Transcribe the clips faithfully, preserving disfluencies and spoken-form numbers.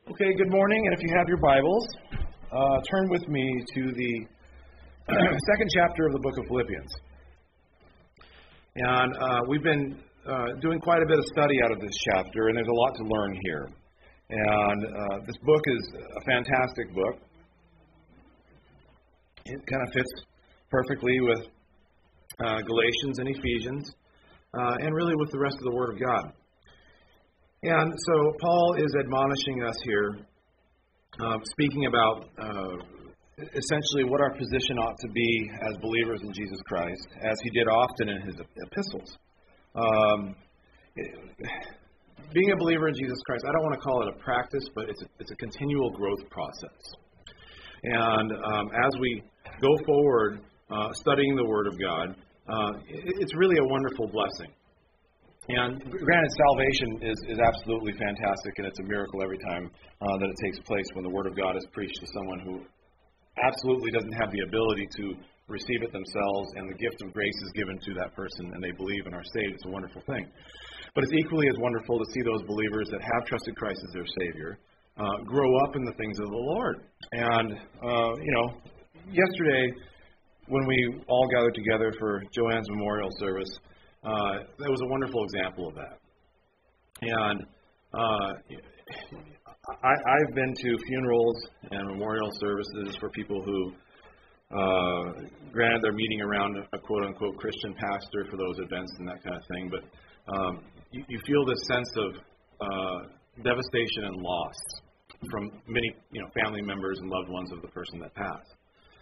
Okay, good morning, and if you have your Bibles, uh, turn with me to the second chapter of the book of Philippians. And uh, we've been uh, doing quite a bit of study out of this chapter, and there's a lot to learn here. And uh, this book is a fantastic book. It kind of fits perfectly with uh, Galatians and Ephesians, uh, and really with the rest of the Word of God. And so Paul is admonishing us here, uh, speaking about uh, essentially what our position ought to be as believers in Jesus Christ, as he did often in his epistles. Um, being a believer in Jesus Christ, I don't want to call it a practice, but it's a, it's a continual growth process. And um, as we go forward uh, studying the Word of God, uh, it, it's really a wonderful blessing. And granted, salvation is, is absolutely fantastic, and it's a miracle every time uh, that it takes place when the Word of God is preached to someone who absolutely doesn't have the ability to receive it themselves, and the gift of grace is given to that person, and they believe and are saved. It's a wonderful thing. But it's equally as wonderful to see those believers that have trusted Christ as their Savior uh, grow up in the things of the Lord. And, uh, you know, yesterday when we all gathered together for Joanne's memorial service, Uh, that was a wonderful example of that. And uh, I, I've been to funerals and memorial services for people who, uh, granted, they're meeting around a quote-unquote Christian pastor for those events and that kind of thing, but um, you, you feel this sense of uh, devastation and loss from many, you know, family members and loved ones of the person that passed.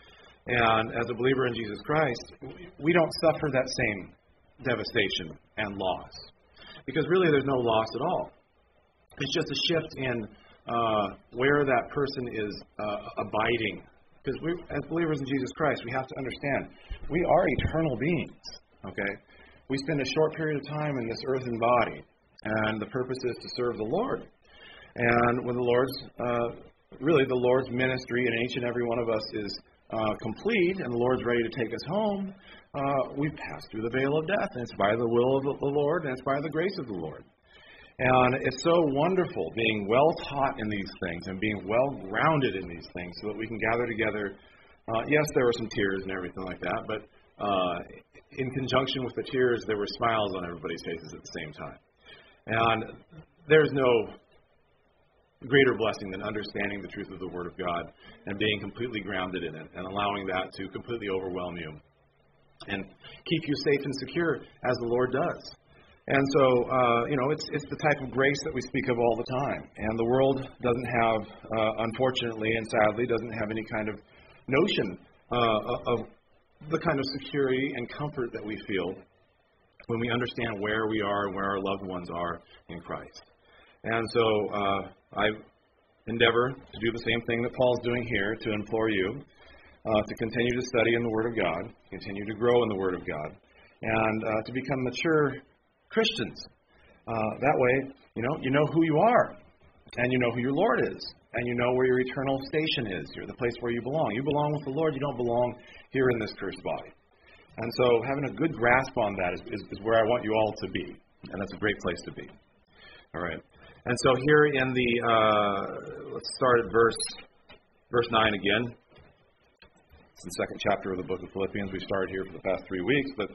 And as a believer in Jesus Christ, we don't suffer that same devastation and loss, because really there's no loss at all. It's just a shift in uh, where that person is uh, abiding. Because we, as believers in Jesus Christ, we have to understand we are eternal beings. Okay, we spend a short period of time in this earthen body, and the purpose is to serve the Lord. And when the Lord's uh, really the Lord's ministry in each and every one of us is uh, complete, and the Lord's ready to take us home, Uh, we pass through the veil of death, and it's by the will of the Lord, and it's by the grace of the Lord. And it's so wonderful being well taught in these things and being well grounded in these things so that we can gather together. Uh, yes, there were some tears and everything like that, but uh, in conjunction with the tears, there were smiles on everybody's faces at the same time. And there's no greater blessing than understanding the truth of the Word of God and being completely grounded in it and allowing that to completely overwhelm you and keep you safe and secure as the Lord does. And so, uh, you know, it's it's the type of grace that we speak of all the time. And the world doesn't have, uh, unfortunately and sadly, doesn't have any kind of notion uh, of the kind of security and comfort that we feel when we understand where we are and where our loved ones are in Christ. And so uh, I endeavor to do the same thing that Paul's doing here, to implore you Uh, to continue to study in the Word of God, continue to grow in the Word of God, and uh, to become mature Christians. Uh, that way, you know, you know who you are, and you know who your Lord is, and you know where your eternal station is. You're the place where you belong. You belong with the Lord. You don't belong here in this cursed body. And so having a good grasp on that is, is, is where I want you all to be, and that's a great place to be. All right. And so here in the, uh, let's start at verse, verse nine again. It's the second chapter of the book of Philippians. We've started here for the past three weeks, but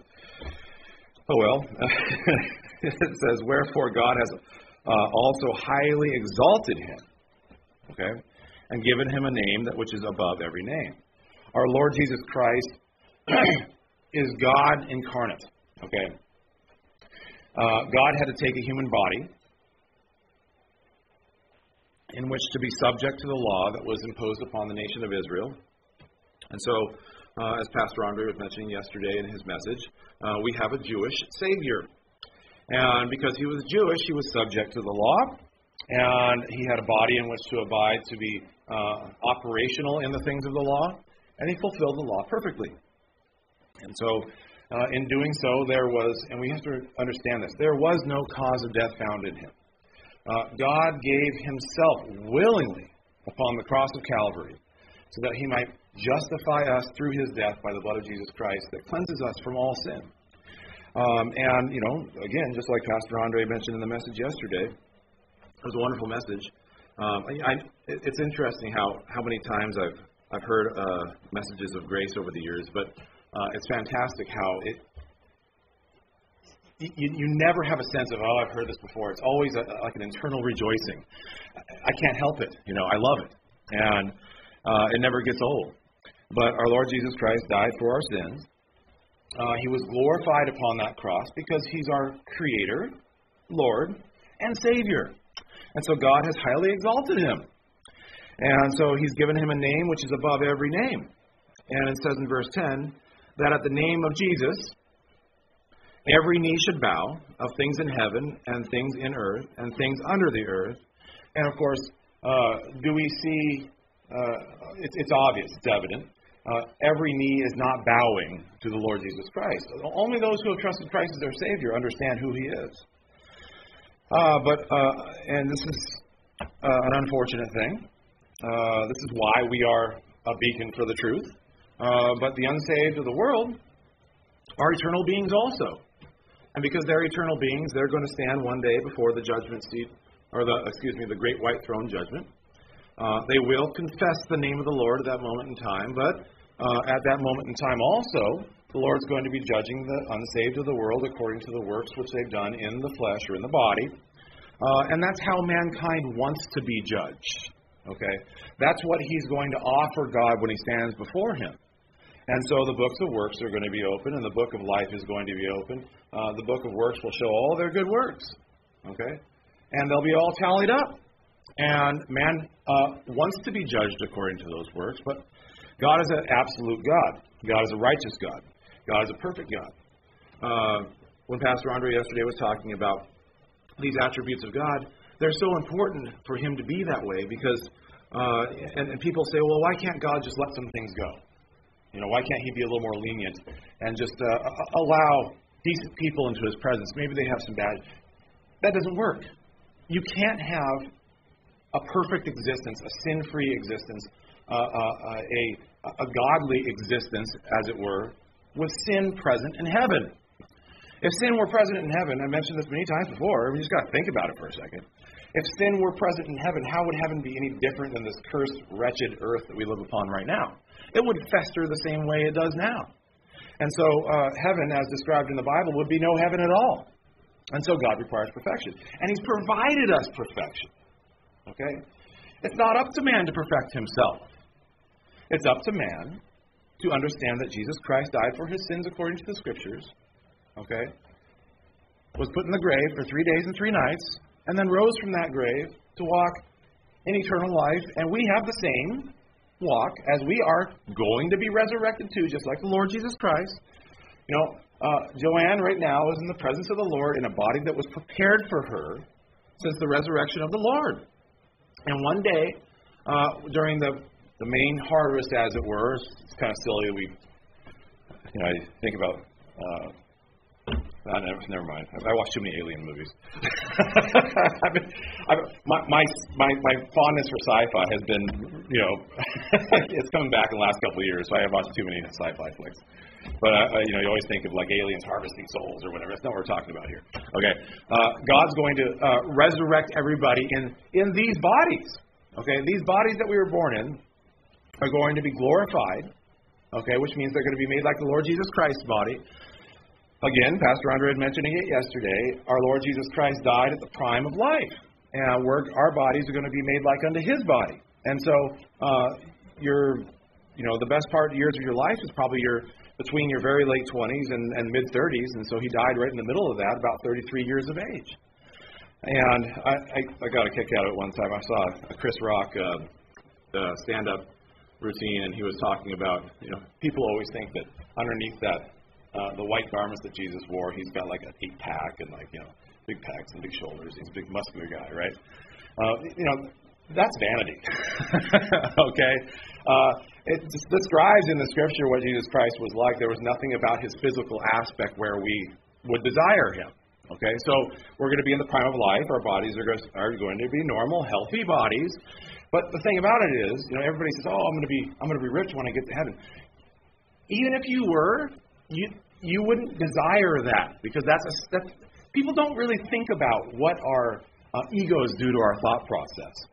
oh well. It says, "Wherefore God has uh, also highly exalted him," okay, "and given him a name that which is above every name." Our Lord Jesus Christ is God incarnate, okay. Uh, God had to take a human body in which to be subject to the law that was imposed upon the nation of Israel. And so, uh, as Pastor Andre was mentioning yesterday in his message, uh, we have a Jewish Savior. And because he was Jewish, he was subject to the law, and he had a body in which to abide, to be uh, operational in the things of the law, and he fulfilled the law perfectly. And so, uh, in doing so, there was, and we have to understand this, there was no cause of death found in him. Uh, God gave himself willingly upon the cross of Calvary so that he might justify us through his death by the blood of Jesus Christ that cleanses us from all sin. Um, and, you know, again, just like Pastor Andre mentioned in the message yesterday, it was a wonderful message. Um, I, I, it's interesting how, how many times I've I've heard uh, messages of grace over the years, but uh, it's fantastic how it you, you never have a sense of, oh, I've heard this before. It's always a, like an internal rejoicing. I can't help it. You know, I love it. And uh, it never gets old. But our Lord Jesus Christ died for our sins. Uh, he was glorified upon that cross because he's our Creator, Lord, and Savior. And so God has highly exalted him. And so he's given him a name which is above every name. And it says in verse ten that at the name of Jesus, every knee should bow, of things in heaven and things in earth and things under the earth. And of course, uh, do we see, uh, it's, it's obvious, it's evident, uh, every knee is not bowing to the Lord Jesus Christ. Only those who have trusted Christ as their Savior understand who he is. Uh, but, uh, and this is uh, an unfortunate thing. Uh, this is why we are a beacon for the truth. Uh, but the unsaved of the world are eternal beings also. And because they're eternal beings, they're going to stand one day before the judgment seat, or the, excuse me, the great white throne judgment. Uh, they will confess the name of the Lord at that moment in time, but uh, at that moment in time also, the Lord's going to be judging the unsaved of the world according to the works which they've done in the flesh or in the body. Uh, and that's how mankind wants to be judged. Okay? That's what he's going to offer God when he stands before him. And so the books of works are going to be open, and the book of life is going to be open. Uh, the book of works will show all their good works. Okay? And they'll be all tallied up. And man uh, wants to be judged according to those works, but God is an absolute God. God is a righteous God. God is a perfect God. Uh, when Pastor Andre yesterday was talking about these attributes of God, they're so important for him to be that way because, uh, and, and people say, well, why can't God just let some things go? You know, why can't he be a little more lenient and just uh, allow decent people into his presence? Maybe they have some bad. That doesn't work. You can't have a perfect existence, a sin-free existence, uh, uh, a, a godly existence, as it were, with sin present in heaven. If sin were present in heaven, I mentioned this many times before, we just got to think about it for a second. If sin were present in heaven, how would heaven be any different than this cursed, wretched earth that we live upon right now? It would fester the same way it does now. And so uh, heaven, as described in the Bible, would be no heaven at all. And so God requires perfection. And he's provided us perfection. Okay? It's not up to man to perfect himself. It's up to man to understand that Jesus Christ died for his sins according to the Scriptures. Okay? Was put in the grave for three days and three nights, and then rose from that grave to walk in eternal life. And we have the same walk as we are going to be resurrected too, just like the Lord Jesus Christ. You know, uh, Joanne right now is in the presence of the Lord in a body that was prepared for her since the resurrection of the Lord. And one day, uh, during the, the main harvest, as it were, it's kind of silly that we, you know, I think about, uh, uh, never, never mind. I watch too many alien movies. I've been, I've, my, my my my fondness for sci-fi has been, you know, it's coming back in the last couple of years. So I have watched too many sci-fi flicks. But uh, you know, you always think of like aliens harvesting souls or whatever. That's not what we're talking about here. Okay, uh, God's going to uh, resurrect everybody in in these bodies. Okay, these bodies that we were born in are going to be glorified. Okay, which means they're going to be made like the Lord Jesus Christ's body. Again, Pastor Andre had mentioned it yesterday, our Lord Jesus Christ died at the prime of life. And we're, our bodies are going to be made like unto his body. And so, uh, your, you know, the best part years of your life is probably your between your very late twenties and, and mid-thirties. And so he died right in the middle of that, about thirty-three years of age. And I, I, I got a kick out of it one time. I saw a Chris Rock uh, uh, stand-up routine, and he was talking about, you know, people always think that underneath that, Uh, the white garments that Jesus wore, he's got like an eight pack and like, you know, big pecs and big shoulders. He's a big muscular guy, right? Uh, you know, that's vanity. Okay? Uh, it describes in the Scripture what Jesus Christ was like. There was nothing about his physical aspect where we would desire him. Okay? So we're going to be in the prime of life. Our bodies are going to be normal, healthy bodies. But the thing about it is, you know, everybody says, oh, I'm going to be I'm going to be rich when I get to heaven. Even if you were, You you wouldn't desire that because that's a that's, people don't really think about what our uh, egos do to our thought process.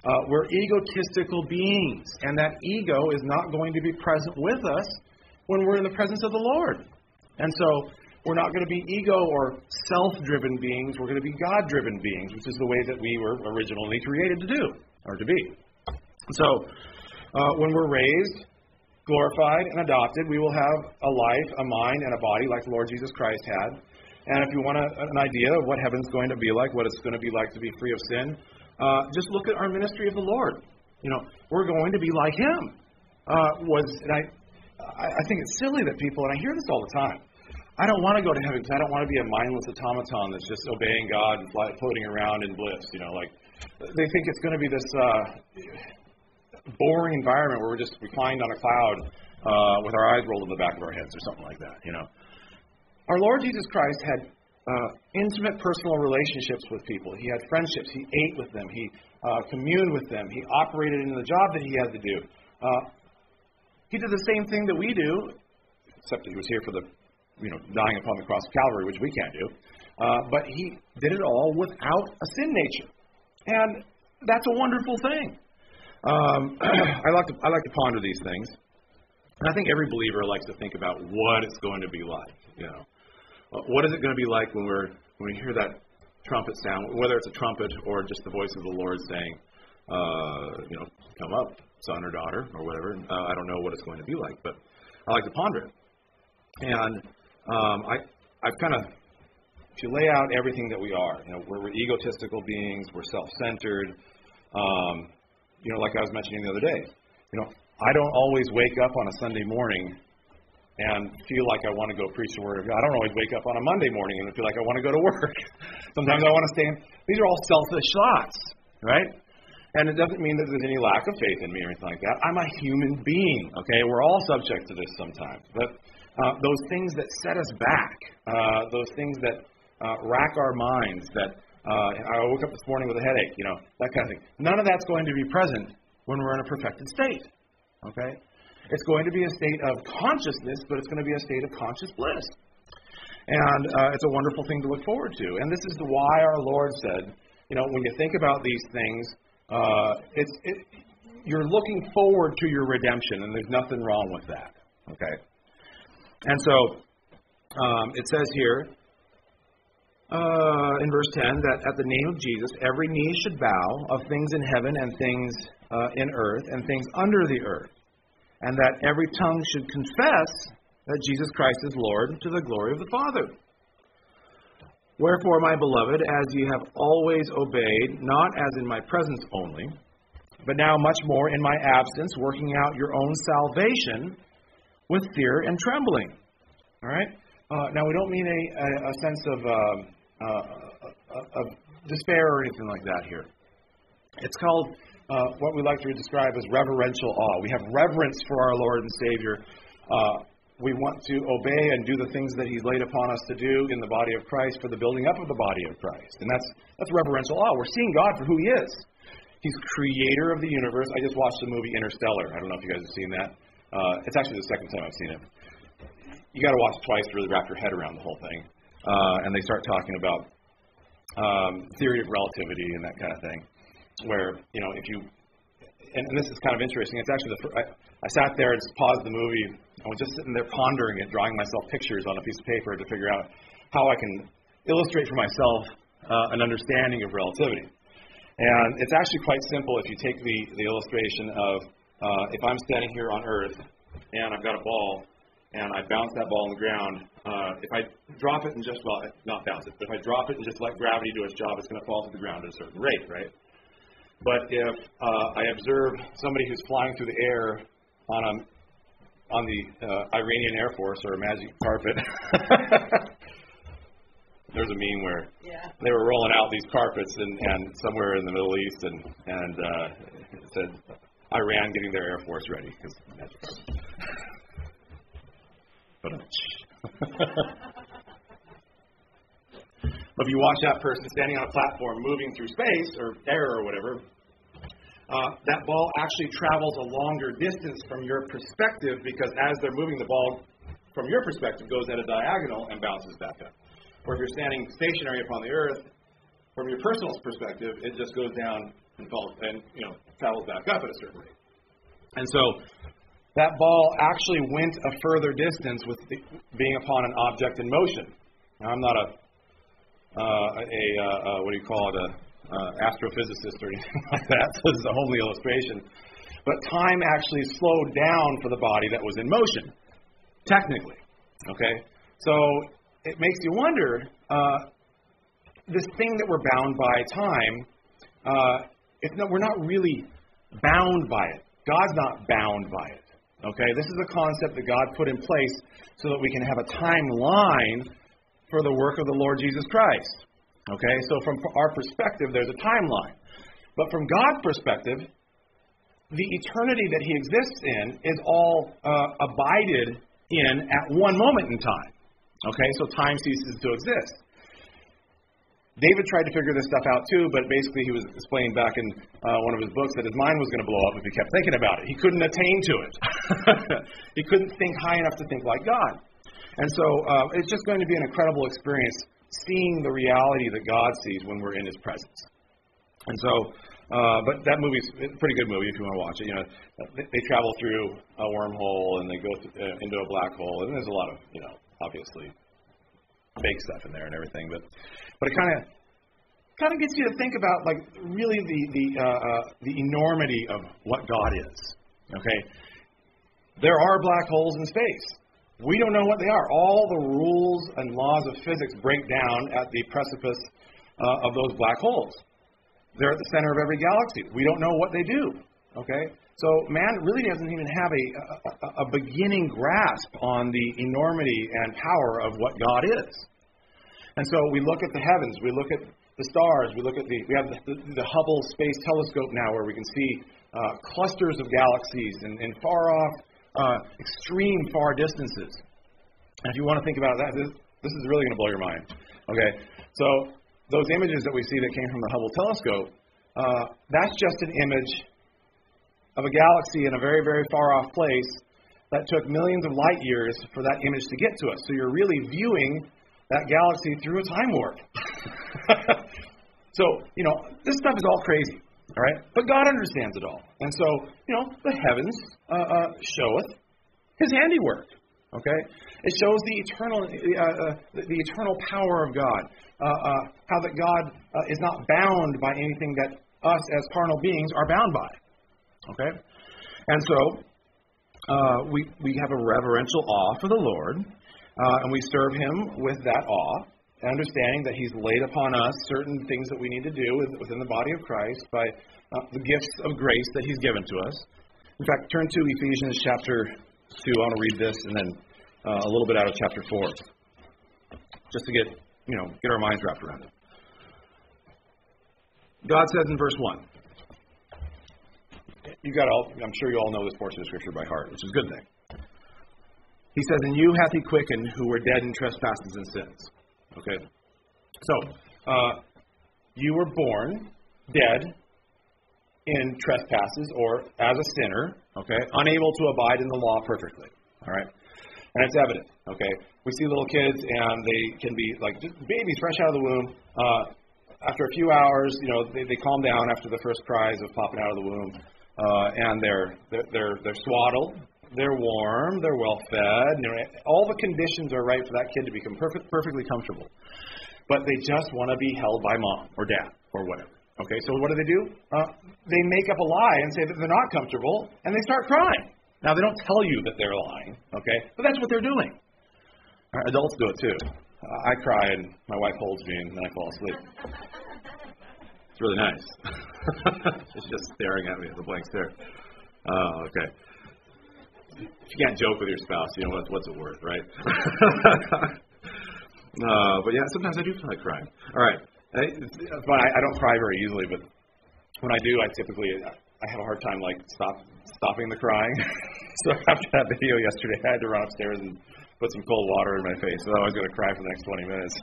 Uh, we're egotistical beings, and that ego is not going to be present with us when we're in the presence of the Lord. And so we're not going to be ego or self-driven beings. We're going to be God-driven beings, which is the way that we were originally created to do, or to be. So uh, when we're raised, glorified, and adopted, we will have a life, a mind, and a body like the Lord Jesus Christ had. And if you want a, an idea of what heaven's going to be like, what it's going to be like to be free of sin, uh, just look at our ministry of the Lord. You know, we're going to be like Him. Uh, was and I, I think it's silly that people, and I hear this all the time, I don't want to go to heaven because I don't want to be a mindless automaton that's just obeying God and fly, floating around in bliss. You know, like they think it's going to be this uh, boring environment where we're just reclined on a cloud uh, with our eyes rolled in the back of our heads or something like that. You know, our Lord Jesus Christ had uh, intimate personal relationships with people. He had friendships. He ate with them. He uh, communed with them. He operated in the job that He had to do. Uh, he did the same thing that we do, except that He was here for the you know, dying upon the cross of Calvary, which we can't do. Uh, but He did it all without a sin nature. And that's a wonderful thing. Um, I like to I like to ponder these things. And I think every believer likes to think about what it's going to be like. You know, what is it going to be like when we're when we hear that trumpet sound, whether it's a trumpet or just the voice of the Lord saying, uh, you know, come up, son or daughter, or whatever. Uh, I don't know what it's going to be like, but I like to ponder it. And Um, I, I've kind of, if you lay out everything that we are, you know, we're, we're egotistical beings, we're self-centered, um, you know, like I was mentioning the other day, you know, I don't always wake up on a Sunday morning and feel like I want to go preach the Word of God. I don't always wake up on a Monday morning and feel like I want to go to work. Sometimes I want to stay in. These are all selfish thoughts, right? And it doesn't mean that there's any lack of faith in me or anything like that. I'm a human being, okay? We're all subject to this sometimes. But Uh, those things that set us back, uh, those things that uh, rack our minds, that uh, I woke up this morning with a headache, you know, that kind of thing. None of that's going to be present when we're in a perfected state, okay? It's going to be a state of consciousness, but it's going to be a state of conscious bliss. And uh, it's a wonderful thing to look forward to. And this is the why our Lord said, you know, when you think about these things, uh, it's it, you're looking forward to your redemption, and there's nothing wrong with that, okay? And so um, it says here uh, in verse ten that at the name of Jesus, every knee should bow of things in heaven and things uh, in earth and things under the earth, and that every tongue should confess that Jesus Christ is Lord to the glory of the Father. Wherefore, my beloved, as ye have always obeyed, not as in my presence only, but now much more in my absence, working out your own salvation with fear and trembling. All right? Uh, now, we don't mean a, a, a sense of, uh, uh, of despair or anything like that here. It's called uh, what we like to describe as reverential awe. We have reverence for our Lord and Savior. Uh, we want to obey and do the things that He's laid upon us to do in the body of Christ for the building up of the body of Christ. And that's that's reverential awe. We're seeing God for who He is. He's creator of the universe. I just watched the movie Interstellar. I don't know if you guys have seen that. Uh, it's actually the second time I've seen it. You got to watch it twice to really wrap your head around the whole thing. Uh, and they start talking about um, theory of relativity and that kind of thing, where you know if you and, and this is kind of interesting. It's actually the I, I sat there and just paused the movie. I was just sitting there pondering it, drawing myself pictures on a piece of paper to figure out how I can illustrate for myself uh, an understanding of relativity. And it's actually quite simple if you take the the illustration of uh, if I'm standing here on Earth and I've got a ball. And I bounce that ball on the ground. Uh, if I drop it and just, well, not bounce it, but if I drop it and just let gravity do its job, it's going to fall to the ground at a certain rate, right? But if uh, I observe somebody who's flying through the air on a, on the uh, Iranian Air Force or a magic carpet, there's a meme where yeah. they were rolling out these carpets and, and somewhere in the Middle East, and, and uh, it said Iran getting their Air Force ready because magic carpet. But if you watch that person standing on a platform moving through space or air or whatever, uh, that ball actually travels a longer distance from your perspective because as they're moving, the ball from your perspective goes at a diagonal and bounces back up. Or if you're standing stationary upon the earth, from your personal perspective, it just goes down and, falls, and you know travels back up at a certain rate. And so that ball actually went a further distance with the, being upon an object in motion. Now, I'm not a uh, a uh, uh, what do you call it a uh, astrophysicist or anything like that. So this is a homely illustration. But time actually slowed down for the body that was in motion, technically. Okay, so it makes you wonder. Uh, this thing that we're bound by time, uh, it's not, we're not really bound by it. God's not bound by it. Okay, this is a concept that God put in place so that we can have a timeline for the work of the Lord Jesus Christ. Okay, so from our perspective, there's a timeline. But from God's perspective, the eternity that He exists in is all uh, abided in at one moment in time. Okay, so time ceases to exist. David tried to figure this stuff out too, but basically he was explaining back in uh, one of his books that his mind was going to blow up if he kept thinking about it. He couldn't attain to it. He couldn't think high enough to think like God. And so uh, it's just going to be an incredible experience seeing the reality that God sees when we're in His presence. And so, uh, but that movie's a pretty good movie if you want to watch it. You know, they, they travel through a wormhole and they go th- uh, into a black hole, and there's a lot of, you know, obviously fake stuff in there and everything, but but it kind of kind of gets you to think about like really the the uh, uh, the enormity of what God is. Okay, there are black holes in space. We don't know what they are. All the rules and laws of physics break down at the precipice uh, of those black holes. They're at the center of every galaxy. We don't know what they do. Okay, so man really doesn't even have a a, a beginning grasp on the enormity and power of what God is. And so we look at the heavens, we look at the stars, we look at the, we have the, the, the Hubble Space Telescope now where we can see uh, clusters of galaxies and, and far off, uh, extreme far distances. And if you want to think about that, this, this is really going to blow your mind. Okay, so those images that we see that came from the Hubble Telescope, uh, that's just an image of a galaxy in a very, very far off place that took millions of light years for that image to get to us. So you're really viewing that galaxy through a time warp. So, you know, this stuff is all crazy, all right? But God understands it all. And so, you know, the heavens uh, uh, showeth His handiwork, okay? It shows the eternal uh, uh, the, the eternal power of God, uh, uh, how that God uh, is not bound by anything that us as carnal beings are bound by, okay? And so, uh, we, we have a reverential awe for the Lord, Uh, and we serve Him with that awe, understanding that He's laid upon us certain things that we need to do within the body of Christ by uh, the gifts of grace that He's given to us. In fact, turn to Ephesians chapter two. I want to read this and then uh, a little bit out of chapter four, just to get, you know, get our minds wrapped around it. God says in verse one, you got all, I'm sure you all know this portion of Scripture by heart, which is a good thing. He says, "And you hath He quickened who were dead in trespasses and sins." Okay? So, uh, you were born dead in trespasses or as a sinner, okay, unable to abide in the law perfectly. All right? And it's evident, okay? We see little kids and they can be like just babies fresh out of the womb. Uh, after a few hours, you know, they, they calm down after the first cries of popping out of the womb. Uh, and they're, they're, they're, they're swaddled. They're warm, they're well-fed, you know, all the conditions are right for that kid to become perfect, perfectly comfortable. But they just want to be held by mom or dad or whatever. Okay, so what do they do? Uh, they make up a lie and say that they're not comfortable, and they start crying. Now, they don't tell you that they're lying, okay, but that's what they're doing. Right, adults do it too. Uh, I cry, and my wife holds me, and then I fall asleep. It's really nice. She's just staring at me with a blank stare. Oh, okay. If you can't joke with your spouse, you know, what's, what's it worth, right? uh, but yeah, sometimes I do feel like crying. All right. I, but I, I don't cry very easily, but when I do, I typically, I have a hard time, like, stop stopping the crying. So after that video yesterday, I had to run upstairs and put some cold water in my face. So I was going to cry for the next twenty minutes.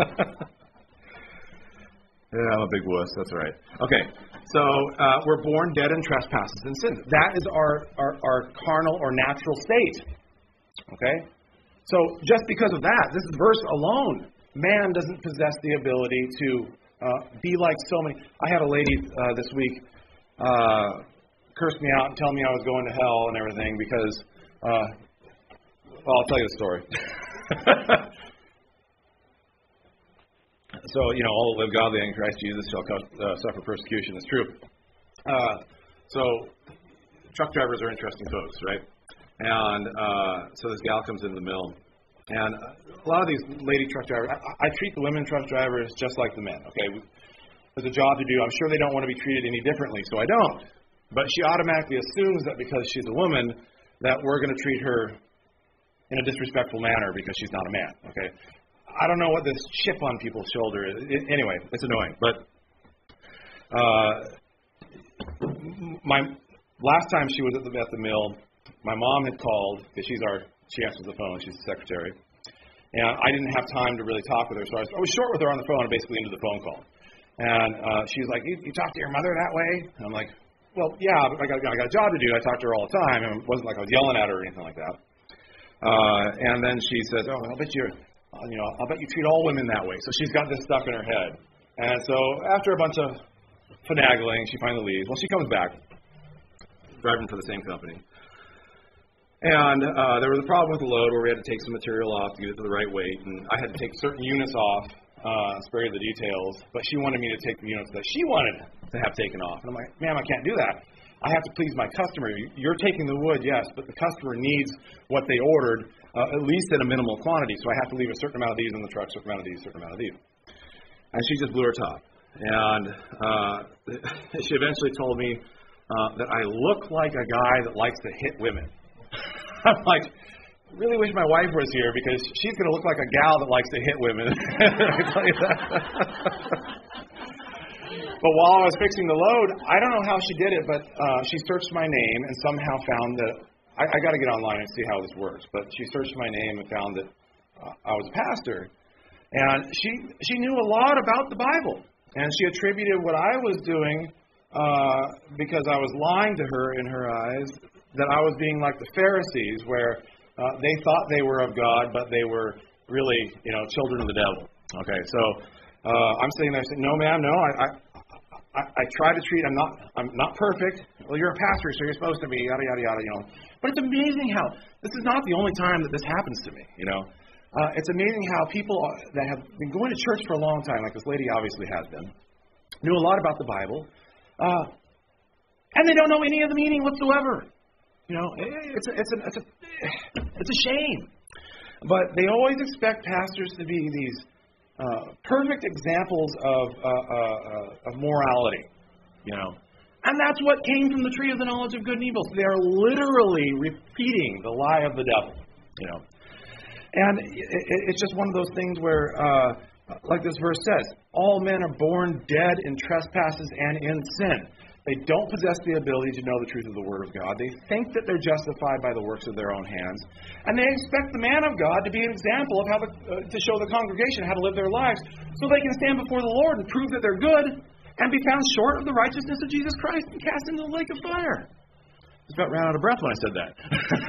Yeah, I'm a big wuss. That's right. Okay, so uh, we're born dead in trespasses and sins. That is our, our, our carnal or natural state. Okay? So just because of that, this verse alone, man doesn't possess the ability to uh, be like so many. I had a lady uh, this week uh, curse me out and tell me I was going to hell and everything because, uh, well, I'll tell you the story. So, you know, all that live godly in Christ Jesus shall uh, suffer persecution. It's true. Uh, so, truck drivers are interesting folks, right? And uh, so this gal comes into the mill. And a lot of these lady truck drivers, I, I treat the women truck drivers just like the men, okay? There's a job to do. I'm sure they don't want to be treated any differently, so I don't. But she automatically assumes that because she's a woman, that we're going to treat her in a disrespectful manner because she's not a man, okay? I don't know what this chip on people's shoulder is. It, anyway, it's annoying. But uh, my last time she was at the, at the mill, my mom had called, because she's our, she answers the phone, she's the secretary. And I didn't have time to really talk with her, so I was, I was short with her on the phone and basically into the phone call. And uh, she's like, you, you talk to your mother that way? And I'm like, well, yeah, but I got, I got a job to do. I talk to her all the time. And it wasn't like I was yelling at her or anything like that. Uh, and then she says, oh, I'll bet you're, uh, you know, I'll bet you treat all women that way. So she's got this stuck in her head. And so after a bunch of finagling, she finally leaves. Well, she comes back, driving for the same company. And uh, there was a problem with the load where we had to take some material off to get it to the right weight. And I had to take certain units off, uh, spare you the details. But she wanted me to take the units that she wanted to have taken off. And I'm like, ma'am, I can't do that. I have to please my customer. You're taking the wood, yes, but the customer needs what they ordered, uh, at least in a minimal quantity. So I have to leave a certain amount of these in the truck, certain amount of these, certain amount of these. And she just blew her top. And uh, she eventually told me uh, that I look like a guy that likes to hit women. I'm like, really wish my wife was here because she's going to look like a gal that likes to hit women. I tell you that. But while I was fixing the load, I don't know how she did it, but uh, she searched my name and somehow found that, I, I got to get online and see how this works, but she searched my name and found that uh, I was a pastor. And she she knew a lot about the Bible. And she attributed what I was doing uh, because I was lying to her in her eyes, that I was being like the Pharisees, where uh, they thought they were of God, but they were really, you know, children of the devil. Okay, so uh, I'm sitting there saying, no, ma'am, no, I, I I, I try to treat, I'm not I'm not perfect. Well, you're a pastor, so you're supposed to be, yada, yada, yada, you know. But it's amazing how, this is not the only time that this happens to me, you know. Uh, it's amazing how people that have been going to church for a long time, like this lady obviously has been, knew a lot about the Bible, uh, and they don't know any of the meaning whatsoever. You know, it's a, it's a, it's a, it's a shame. But they always expect pastors to be these Uh, perfect examples of uh, uh, of morality, you know, and that's what came from the tree of the knowledge of good and evil. So they are literally repeating the lie of the devil, you know, and it, it, it's just one of those things where, uh, like this verse says, all men are born dead in trespasses and in sin. They don't possess the ability to know the truth of the Word of God. They think that they're justified by the works of their own hands. And they expect the man of God to be an example of how the, uh, to show the congregation how to live their lives so they can stand before the Lord and prove that they're good and be found short of the righteousness of Jesus Christ and cast into the lake of fire. I just about ran out of breath when I said that.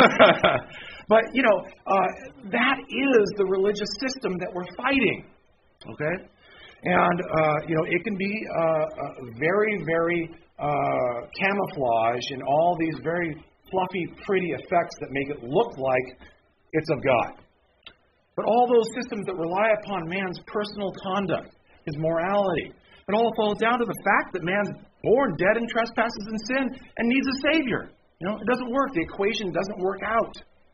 But, you know, uh, that is the religious system that we're fighting. Okay? And, uh, you know, it can be uh, uh, very, very... Uh, camouflage and all these very fluffy, pretty effects that make it look like it's of God. But all those systems that rely upon man's personal conduct, his morality, it all falls down to the fact that man's born dead in trespasses and sin and needs a Savior. You know, it doesn't work. The equation doesn't work out.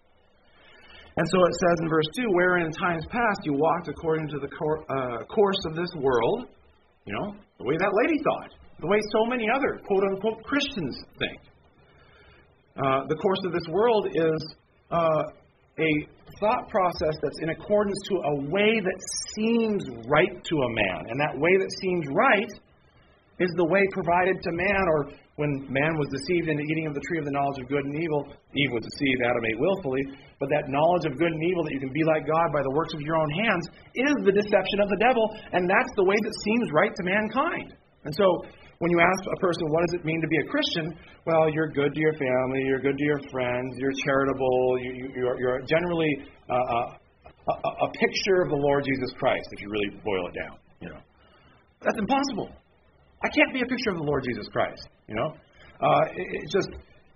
And so it says in verse two, wherein in times past you walked according to the cor- uh, course of this world, you know, the way that lady thought. The way so many other quote-unquote Christians think. Uh, the course of this world is uh, a thought process that's in accordance to a way that seems right to a man. And that way that seems right is the way provided to man, or when man was deceived into eating of the tree of the knowledge of good and evil. Eve was deceived, Adam ate willfully. But that knowledge of good and evil, that you can be like God by the works of your own hands, is the deception of the devil. And that's the way that seems right to mankind. And so, when you ask a person, what does it mean to be a Christian? Well, you're good to your family, you're good to your friends, you're charitable, you, you, you're, you're generally uh, a, a, a picture of the Lord Jesus Christ, if you really boil it down. You know, That's impossible. I can't be a picture of the Lord Jesus Christ, you know. Uh, it, it's just,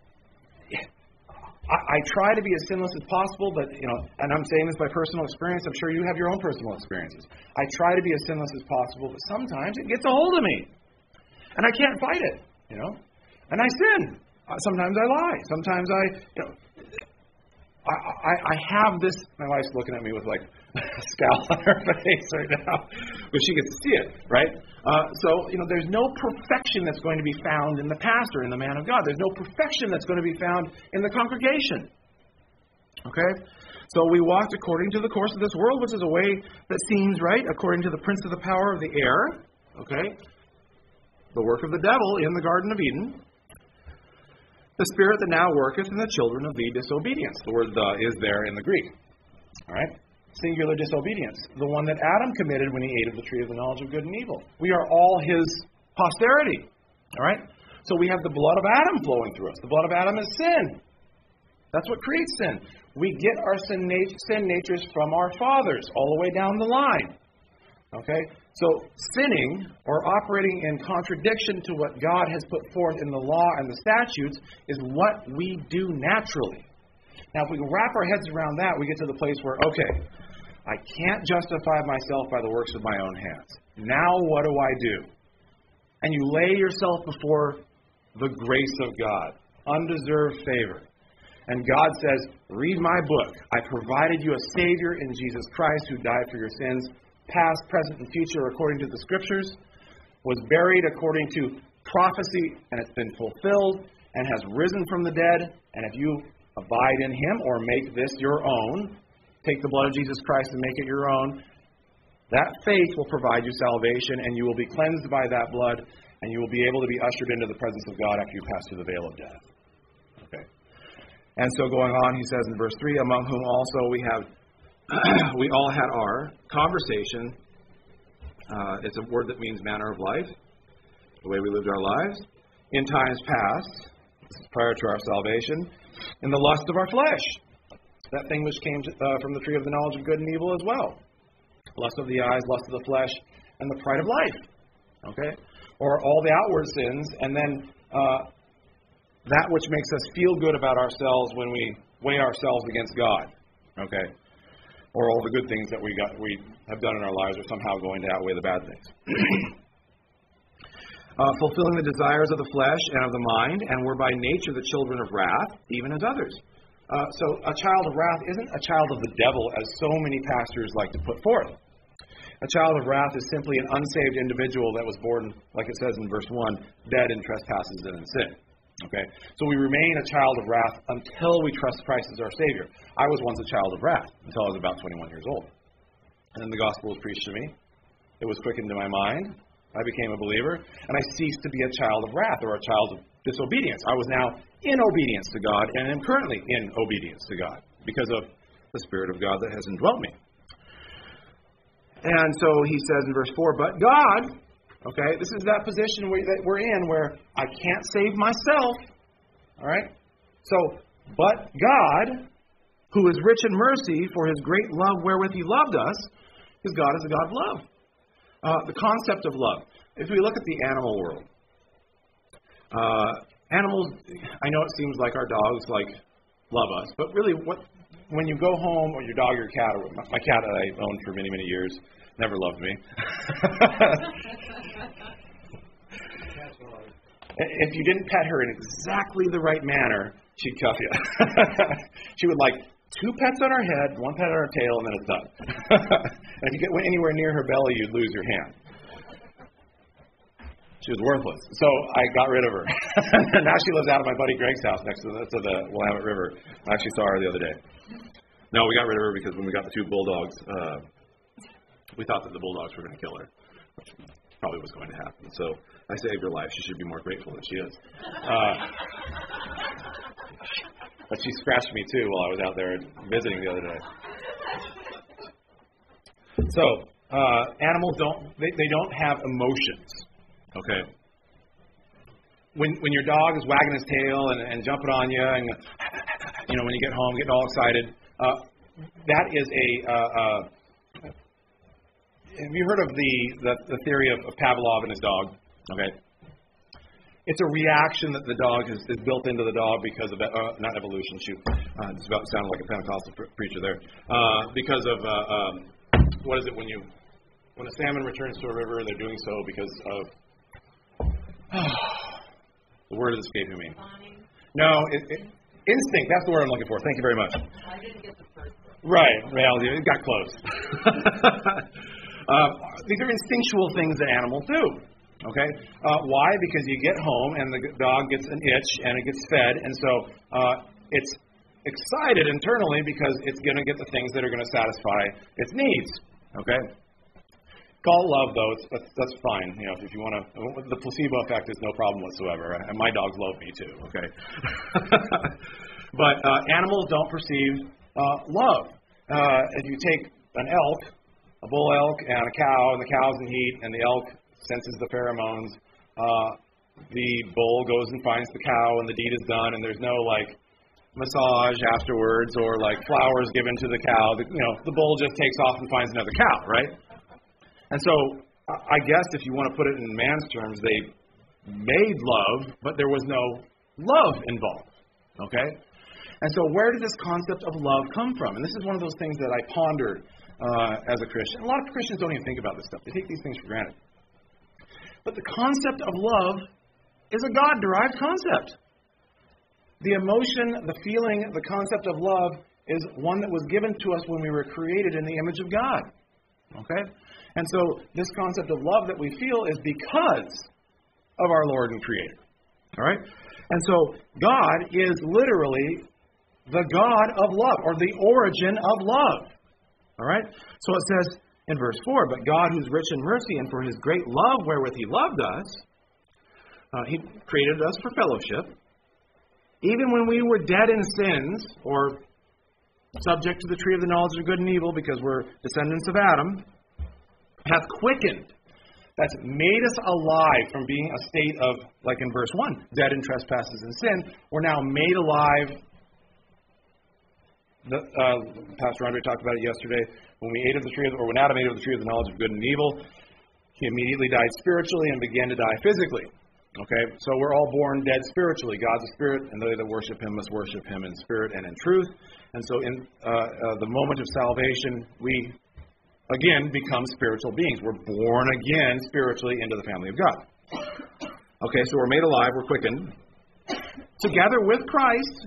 I, I try to be as sinless as possible, but, you know, and I'm saying this by personal experience. I'm sure you have your own personal experiences. I try to be as sinless as possible, but sometimes it gets a hold of me, and I can't fight it, you know. And I sin. Sometimes I lie. Sometimes I, you know, I, I, I have this. My wife's looking at me with like a scowl on her face right now, but she gets to see it, right? Uh, so, you know, there's no perfection that's going to be found in the pastor, in the man of God. There's no perfection that's going to be found in the congregation. Okay? So we walked according to the course of this world, which is a way that seems right, according to the prince of the power of the air. Okay? The work of the devil in the Garden of Eden. The spirit that now worketh in the children of the disobedience. The word "the" is there in the Greek. All right? Singular disobedience. The one that Adam committed when he ate of the tree of the knowledge of good and evil. We are all his posterity. All right? So we have the blood of Adam flowing through us. The blood of Adam is sin. That's what creates sin. We get our sin, nat- sin natures from our fathers all the way down the line. Okay? So sinning or operating in contradiction to what God has put forth in the law and the statutes is what we do naturally. Now, if we can wrap our heads around that, we get to the place where, okay, I can't justify myself by the works of my own hands. Now what do I do? And you lay yourself before the grace of God, undeserved favor. And God says, read my book. I provided you a Savior in Jesus Christ who died for your sins, past, present, and future according to the Scriptures, was buried according to prophecy, and it's been fulfilled, and has risen from the dead. And if you abide in Him or make this your own, take the blood of Jesus Christ and make it your own, that faith will provide you salvation, and you will be cleansed by that blood, and you will be able to be ushered into the presence of God after you pass through the veil of death. Okay. And so going on, he says in verse three, among whom also we have we all had our conversation. Uh, it's a word that means manner of life, the way we lived our lives, in times past, prior to our salvation, in the lust of our flesh. That thing which came to, uh, from the tree of the knowledge of good and evil as well. Lust of the eyes, lust of the flesh, and the pride of life. Okay? Or all the outward sins, and then uh, that which makes us feel good about ourselves when we weigh ourselves against God. Okay? Or all the good things that we got, we have done in our lives are somehow going to outweigh the bad things. uh, fulfilling the desires of the flesh and of the mind, and were by nature the children of wrath, even as others. Uh, so a child of wrath isn't a child of the devil, as so many pastors like to put forth. A child of wrath is simply an unsaved individual that was born, like it says in verse one, dead in trespasses and in sin. Okay, so we remain a child of wrath until we trust Christ as our Savior. I was once a child of wrath until I was about twenty-one years old. And then the gospel was preached to me. It was quickened to my mind. I became a believer. And I ceased to be a child of wrath or a child of disobedience. I was now in obedience to God and am currently in obedience to God because of the Spirit of God that has indwelt me. And so he says in verse four, but God... Okay, this is that position we, that we're in where I can't save myself. All right? So, but God, who is rich in mercy for His great love wherewith He loved us, because God is a God of love. Uh, the concept of love. If we look at the animal world, uh, animals, I know it seems like our dogs like love us, but really what when you go home, or your dog or your cat, or my cat that I owned for many, many years, never loved me. If you didn't pet her in exactly the right manner, she'd cuff you. She would like two pets on her head, one pet on her tail, and then it's done. And if you get anywhere near her belly, you'd lose your hand. She was worthless. So I got rid of her. Now she lives out of my buddy Greg's house next to the, to the Willamette River. I actually saw her the other day. No, we got rid of her because when we got the two bulldogs, uh, we thought that the bulldogs were going to kill her, which probably was going to happen. So I saved her life. She should be more grateful than she is. Uh, but she scratched me too while I was out there visiting the other day. So uh, animals don't they, they don't have emotions. Okay. When when your dog is wagging his tail and, and jumping on you, and you know when you get home, getting all excited, uh, that is a uh, uh, have you heard of the, the, the theory of, of Pavlov and his dog? Okay. It's a reaction that the dog is, is built into the dog because of, uh, not evolution, shoot. Uh, it's about sounded like a Pentecostal pre- preacher there. Uh, because of, uh, um, what is it when you, when a salmon returns to a river, they're doing so because of, the word is escaping me. No, it, it, instinct, that's the word I'm looking for. Thank you very much. I didn't get the first one. Right, well, it got close. uh, these are instinctual things that animals do. Okay? Uh, why? Because you get home and the dog gets an itch and it gets fed, and so uh, it's excited internally because it's going to get the things that are going to satisfy its needs. Okay? Call it love, though. It's, that's, that's fine. You know, if you want to, the placebo effect is no problem whatsoever. And my dogs love me too. Okay? But uh, animals don't perceive uh, love. Uh, if you take an elk, a bull elk, and a cow, and the cow's in heat, and the elk senses the pheromones, uh, the bull goes and finds the cow, and the deed is done, and there's no, like, massage afterwards or, like, flowers given to the cow. The, you know, the bull just takes off and finds another cow, right? And so I guess if you want to put it in man's terms, they made love, but there was no love involved, okay? And so where did this concept of love come from? And this is one of those things that I pondered uh, as a Christian. A lot of Christians don't even think about this stuff. They take these things for granted. But the concept of love is a God-derived concept. The emotion, the feeling, the concept of love is one that was given to us when we were created in the image of God. Okay? And so this concept of love that we feel is because of our Lord and Creator. All right? And so God is literally the God of love, or the origin of love. All right? So it says in verse four, but God, who's rich in mercy, and for his great love wherewith he loved us, uh, he created us for fellowship, even when we were dead in sins, or subject to the tree of the knowledge of good and evil, because we're descendants of Adam, hath quickened. That's made us alive from being a state of, like in verse one, dead in trespasses and sin. We're now made alive. The, uh, Pastor Andre talked about it yesterday. When we ate of the tree, of, or when Adam ate of the tree of the knowledge of good and evil, he immediately died spiritually and began to die physically. Okay, so we're all born dead spiritually. God's a spirit, and they that worship him must worship him in spirit and in truth. And so in uh, uh, the moment of salvation, we again become spiritual beings. We're born again spiritually into the family of God. Okay, so we're made alive, we're quickened. Together with Christ,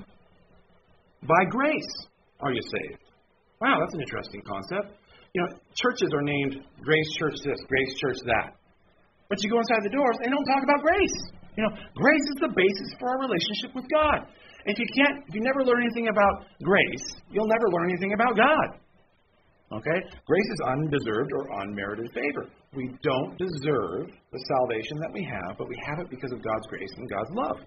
by grace are you saved. Wow, that's an interesting concept. You know, churches are named Grace Church this, Grace Church that. But you go inside the doors, they don't talk about grace. You know, grace is the basis for our relationship with God. If you can't, if you never learn anything about grace, you'll never learn anything about God. Okay? Grace is undeserved or unmerited favor. We don't deserve the salvation that we have, but we have it because of God's grace and God's love.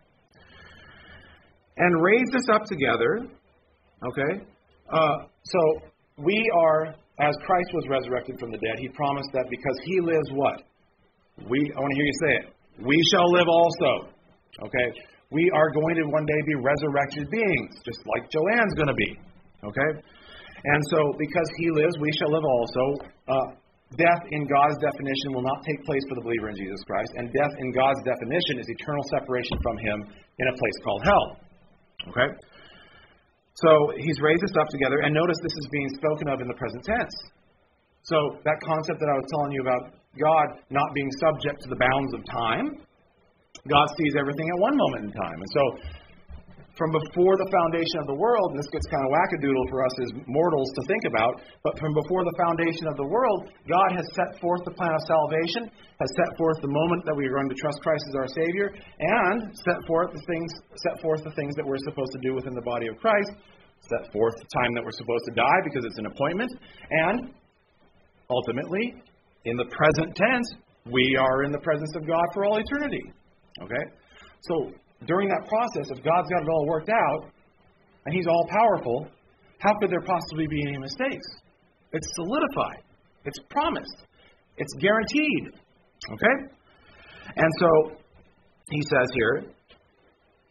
And raised us up together. Okay? Uh, so we are, as Christ was resurrected from the dead, he promised that because he lives what? We, I want to hear you say it. We shall live also. Okay? We are going to one day be resurrected beings, just like Joanne's going to be. Okay? And so, because he lives, we shall live also. Uh, death in God's definition will not take place for the believer in Jesus Christ. And death in God's definition is eternal separation from him in a place called hell. Okay? So, he's raised us up together. And notice this is being spoken of in the present tense. So, that concept that I was telling you about God not being subject to the bounds of time, God sees everything at one moment in time. And so, from before the foundation of the world, and this gets kind of wackadoodle for us as mortals to think about, but from before the foundation of the world, God has set forth the plan of salvation, has set forth the moment that we are going to trust Christ as our Savior, and set forth the things, set forth the things that we're supposed to do within the body of Christ, set forth the time that we're supposed to die because it's an appointment, and ultimately, in the present tense, we are in the presence of God for all eternity. Okay? So, during that process, if God's got it all worked out, and he's all-powerful, how could there possibly be any mistakes? It's solidified. It's promised. It's guaranteed. Okay? And so, he says here,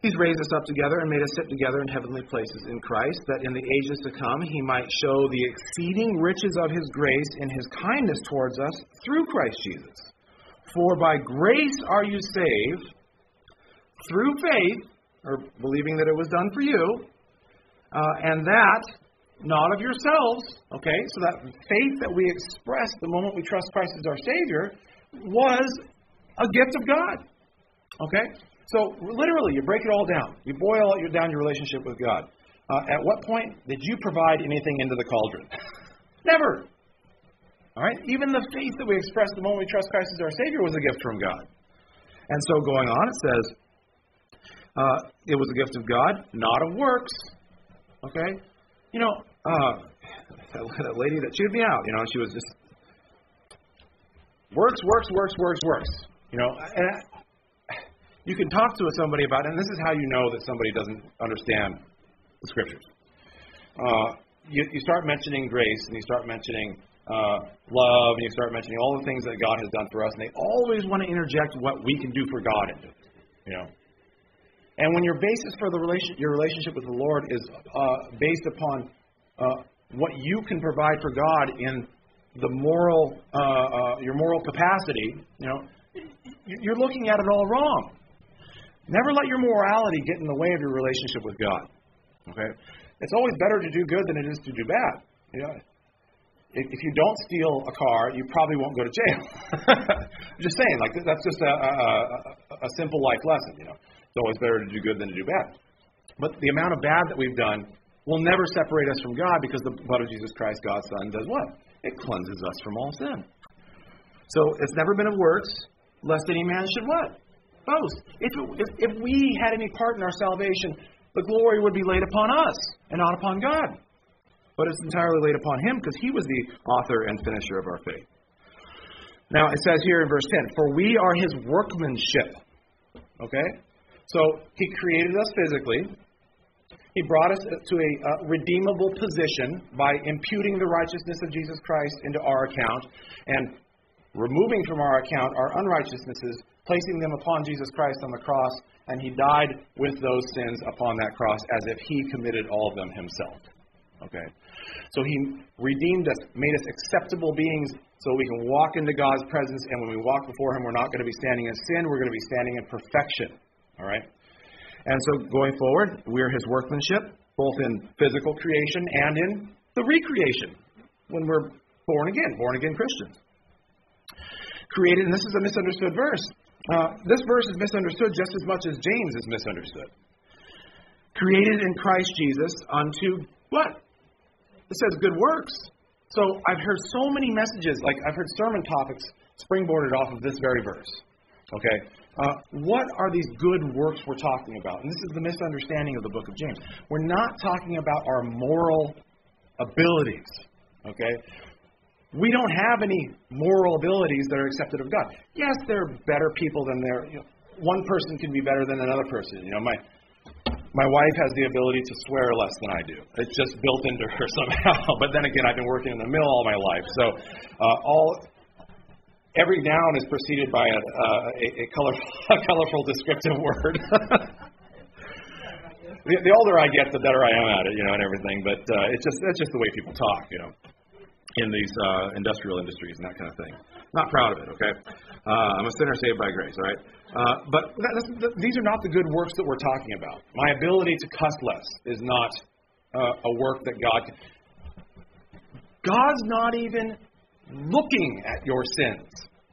He's raised us up together and made us sit together in heavenly places in Christ, that in the ages to come He might show the exceeding riches of His grace in His kindness towards us through Christ Jesus. For by grace are you saved, through faith, or believing that it was done for you, uh, and that not of yourselves, okay? So that faith that we express the moment we trust Christ as our Savior was a gift of God, okay? So literally, you break it all down. You boil down your relationship with God. Uh, at what point did you provide anything into the cauldron? Never. All right? Even the faith that we express the moment we trust Christ as our Savior was a gift from God. And so going on, it says, uh, it was a gift of God, not of works. Okay? You know, uh, that, that lady that chewed me out, you know, she was just works, works, works, works, works. You know, and I, you can talk to somebody about it, and this is how you know that somebody doesn't understand the Scriptures. Uh, you, you start mentioning grace, and you start mentioning uh, love, and you start mentioning all the things that God has done for us, and they always want to interject what we can do for God into it. You know, and when your basis for the relation, your relationship with the Lord is uh, based upon uh, what you can provide for God in the moral, uh, uh, your moral capacity, you know, you're looking at it all wrong. Never let your morality get in the way of your relationship with God. Okay? It's always better to do good than it is to do bad. You know? If, if you don't steal a car, you probably won't go to jail. I'm just saying, like that's just a, a, a simple life lesson. You know, it's always better to do good than to do bad. But the amount of bad that we've done will never separate us from God, because the blood of Jesus Christ, God's Son, does what? It cleanses us from all sin. So it's never been of works, lest any man should what? Boast. If, it, if if we had any part in our salvation, the glory would be laid upon us and not upon God. But it's entirely laid upon Him, because He was the author and finisher of our faith. Now it says here in verse ten, for we are His workmanship. Okay? So He created us physically. He brought us to a uh, redeemable position by imputing the righteousness of Jesus Christ into our account and removing from our account our unrighteousnesses, placing them upon Jesus Christ on the cross, and He died with those sins upon that cross as if He committed all of them Himself. Okay? So He redeemed us, made us acceptable beings so we can walk into God's presence, and when we walk before Him, we're not going to be standing in sin, we're going to be standing in perfection. All right? And so going forward, we're His workmanship, both in physical creation and in the recreation, when we're born again, born again Christians. Created, and this is a misunderstood verse. Uh, this verse is misunderstood just as much as James is misunderstood. Created in Christ Jesus unto what? It says good works. So I've heard so many messages, like I've heard sermon topics springboarded off of this very verse. Okay? Uh, what are these good works we're talking about? And this is the misunderstanding of the book of James. We're not talking about our moral abilities. Okay? We don't have any moral abilities that are accepted of God. Yes, they're better people than they're. You know, one person can be better than another person. You know, my my wife has the ability to swear less than I do. It's just built into her somehow. But then again, I've been working in the mill all my life, so uh, all every noun is preceded by a, uh, a, a, color, a colorful descriptive word. the, the older I get, the better I am at it, you know, and everything. But uh, it's just that's just the way people talk, you know, in these uh, industrial industries and that kind of thing. Not proud of it, okay? Uh, I'm a sinner saved by grace, all right? Uh, but that, that's, that, these are not the good works that we're talking about. My ability to cuss less is not uh, a work that God can. God's not even looking at your sins.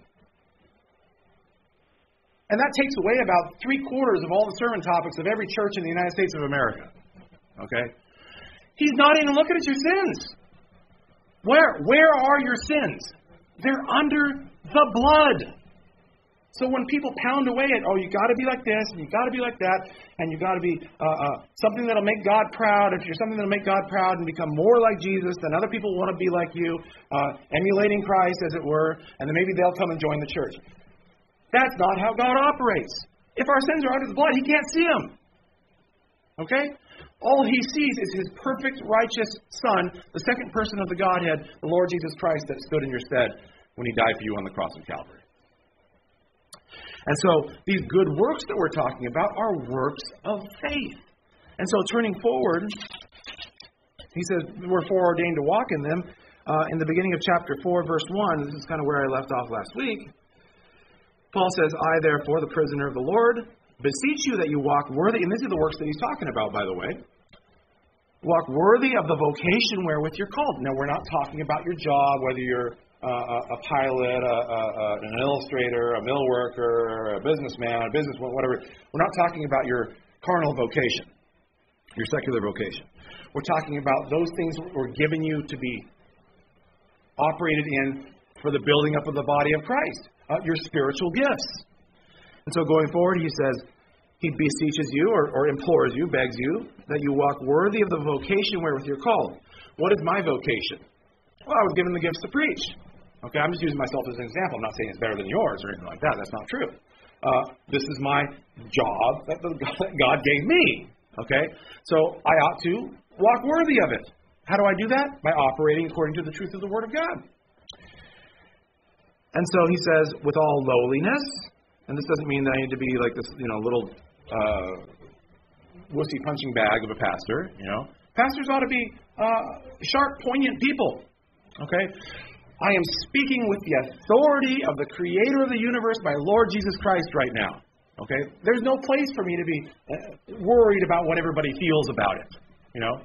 And that takes away about three quarters of all the sermon topics of every church in the United States of America. Okay? He's not even looking at your sins. Where? Where are your sins? They're under the blood. So when people pound away at, oh, you got to be like this, and you got to be like that, and you got to be uh, uh, something that'll make God proud. If you're something that'll make God proud and become more like Jesus, then other people want to be like you, uh, emulating Christ, as it were, and then maybe they'll come and join the church. That's not how God operates. If our sins are under the blood, He can't see them. Okay? All He sees is His perfect, righteous Son, the second person of the Godhead, the Lord Jesus Christ, that stood in your stead when He died for you on the cross of Calvary. And so these good works that we're talking about are works of faith. And so turning forward, he says we're foreordained to walk in them. Uh, in the beginning of chapter four, verse one, this is kind of where I left off last week, Paul says, I, therefore, the prisoner of the Lord, beseech you that you walk worthy, and these are the works that he's talking about, by the way, walk worthy of the vocation wherewith you're called. Now, we're not talking about your job, whether you're uh, a pilot, a, a, a, an illustrator, a mill worker, a businessman, a businesswoman, whatever. We're not talking about your carnal vocation, your secular vocation. We're talking about those things that were given you to be operated in for the building up of the body of Christ. Uh, your spiritual gifts. And so going forward, he says, he beseeches you or, or implores you, begs you, that you walk worthy of the vocation wherewith you're called. What is my vocation? Well, I was given the gifts to preach. Okay, I'm just using myself as an example. I'm not saying it's better than yours or anything like that. That's not true. Uh, this is my job that the God gave me. Okay, so I ought to walk worthy of it. How do I do that? By operating according to the truth of the Word of God. And so he says, with all lowliness, and this doesn't mean that I need to be like this, you know, little uh, wussy punching bag of a pastor, you know. Pastors ought to be uh, sharp, poignant people, okay? I am speaking with the authority of the Creator of the universe, my Lord Jesus Christ, right now, okay? There's no place for me to be uh, worried about what everybody feels about it, you know.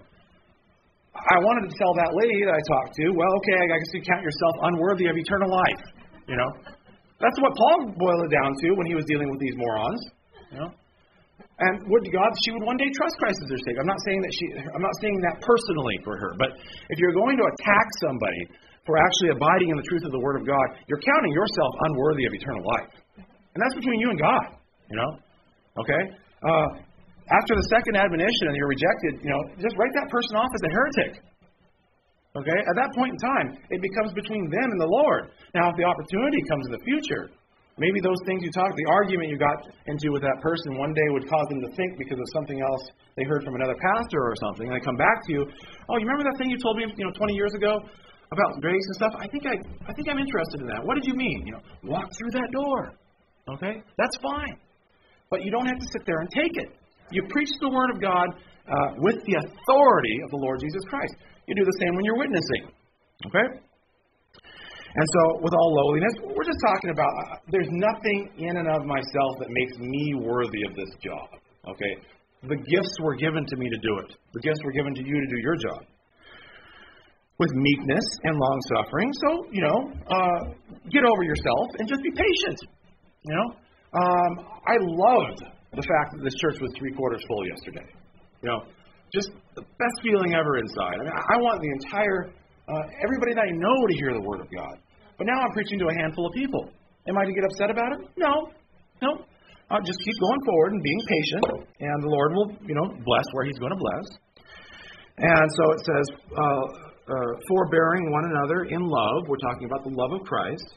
I wanted to tell that lady that I talked to, well, okay, I guess you count yourself unworthy of eternal life. You know, that's what Paul boiled it down to when he was dealing with these morons. You know, and would God she would one day trust Christ as their Savior. I'm not saying that she. I'm not saying that personally for her. But if you're going to attack somebody for actually abiding in the truth of the Word of God, you're counting yourself unworthy of eternal life, and that's between you and God. You know, okay. Uh, after the second admonition and you're rejected, you know, just write that person off as a heretic. Okay? At that point in time, it becomes between them and the Lord. Now, if the opportunity comes in the future, maybe those things you talked, the argument you got into with that person one day would cause them to think because of something else they heard from another pastor or something, and they come back to you, oh, you remember that thing you told me, you know, twenty years ago about grace and stuff? I think I, I think I'm interested in that. What did you mean? You know, walk through that door. Okay? That's fine. But you don't have to sit there and take it. You preach the Word of God uh, with the authority of the Lord Jesus Christ. You do the same when you're witnessing. Okay? And so, with all lowliness, we're just talking about, uh, there's nothing in and of myself that makes me worthy of this job. Okay? The gifts were given to me to do it. The gifts were given to you to do your job. With meekness and long-suffering. So, you know, uh, get over yourself and just be patient. You know? Um, I loved the fact that this church was three-quarters full yesterday. You know? Just the best feeling ever inside. I mean, I want the entire, uh, everybody that I know to hear the Word of God. But now I'm preaching to a handful of people. Am I to get upset about it? No. No. I'll just keep going forward and being patient, and the Lord will, you know, bless where He's going to bless. And so it says, uh, uh, forbearing one another in love. We're talking about the love of Christ.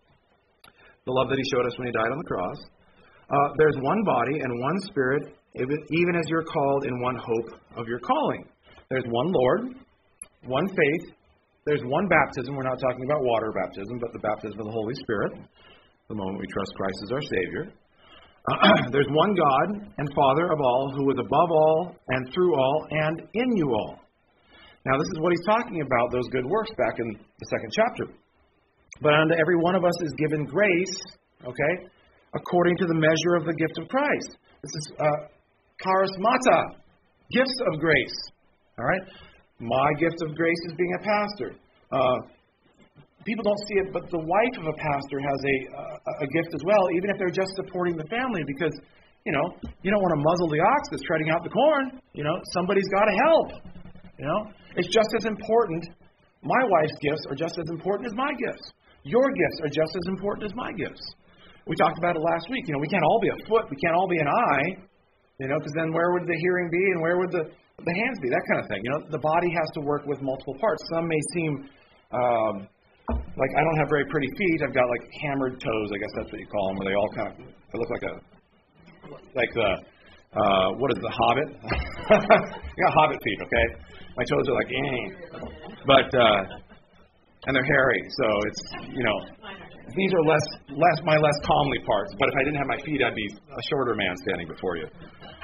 The love that He showed us when He died on the cross. Uh, there's one body and one Spirit, even as you're called in one hope of your calling. There's one Lord, one faith, there's one baptism. We're not talking about water baptism, but the baptism of the Holy Spirit, the moment we trust Christ as our Savior. Uh, there's one God and Father of all, who is above all and through all and in you all. Now, this is what he's talking about, those good works, back in the second chapter. But unto every one of us is given grace, okay, according to the measure of the gift of Christ. This is uh, charismata, gifts of grace. All right? My gift of grace is being a pastor. Uh, people don't see it, but the wife of a pastor has a, a, a gift as well, even if they're just supporting the family, because, you know, you don't want to muzzle the ox that's treading out the corn. You know, somebody's got to help. You know, it's just as important. My wife's gifts are just as important as my gifts. Your gifts are just as important as my gifts. We talked about it last week. You know, we can't all be a foot. We can't all be an eye. You know, because then where would the hearing be and where would the, the hands be? That kind of thing. You know, the body has to work with multiple parts. Some may seem um, like I don't have very pretty feet. I've got like hammered toes. I guess that's what you call them, where they all kind of they look like a like the uh, what is the Hobbit? You got Hobbit feet, okay? My toes are like, eh. But uh, and they're hairy, so it's you know these are less, less my less comely parts. But if I didn't have my feet, I'd be a shorter man standing before you.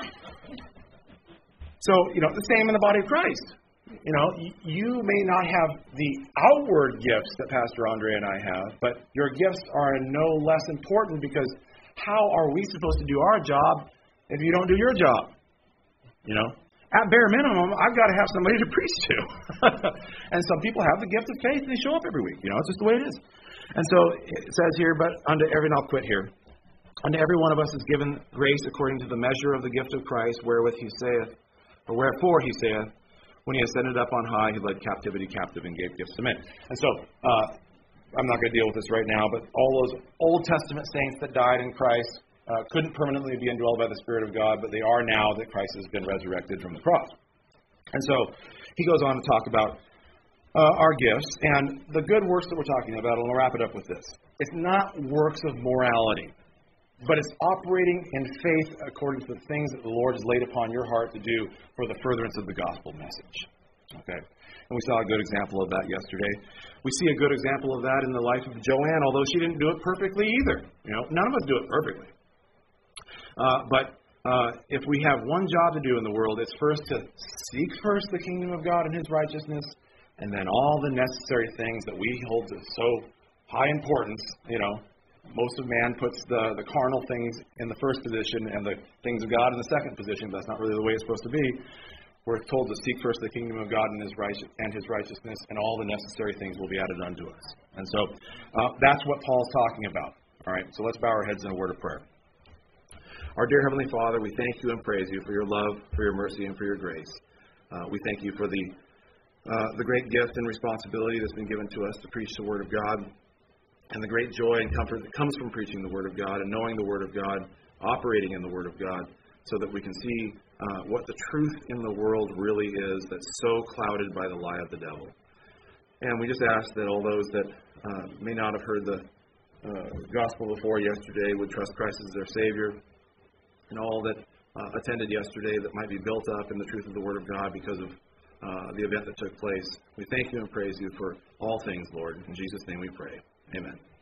So, you know, the same in the body of Christ. You know, you may not have the outward gifts that Pastor Andre and I have, but your gifts are no less important, because how are we supposed to do our job if you don't do your job? You know, at bare minimum, I've got to have somebody to preach to. And some people have the gift of faith and they show up every week. You know, it's just the way it is. And so it says here, but unto every, and I'll quit here. Unto every one of us is given grace according to the measure of the gift of Christ, wherewith he saith, or wherefore he saith, when he ascended up on high, he led captivity captive and gave gifts to men. And so, uh, I'm not going to deal with this right now, but all those Old Testament saints that died in Christ uh, couldn't permanently be indwelled by the Spirit of God, but they are now that Christ has been resurrected from the cross. And so, he goes on to talk about uh, our gifts and the good works that we're talking about, and we'll wrap it up with this. It's not works of morality, but it's operating in faith according to the things that the Lord has laid upon your heart to do for the furtherance of the gospel message. Okay? And we saw a good example of that yesterday. We see a good example of that in the life of Joanne, although she didn't do it perfectly either. You know, none of us do it perfectly. Uh, but uh, if we have one job to do in the world, it's first to seek first the kingdom of God and his righteousness, and then all the necessary things that we hold to so high importance, you know. Most of man puts the, the carnal things in the first position and the things of God in the second position. But that's not really the way it's supposed to be. We're told to seek first the kingdom of God and his, right, and his righteousness, and all the necessary things will be added unto us. And so uh, that's what Paul's talking about. All right, so let's bow our heads in a word of prayer. Our dear Heavenly Father, we thank you and praise you for your love, for your mercy, and for your grace. Uh, we thank you for the, uh, the great gift and responsibility that's been given to us to preach the Word of God, and the great joy and comfort that comes from preaching the Word of God and knowing the Word of God, operating in the Word of God, so that we can see uh, what the truth in the world really is that's so clouded by the lie of the devil. And we just ask that all those that uh, may not have heard the uh, gospel before yesterday would trust Christ as their Savior, and all that uh, attended yesterday that might be built up in the truth of the Word of God because of uh, the event that took place. We thank you and praise you for all things, Lord. In Jesus' name we pray. Amen.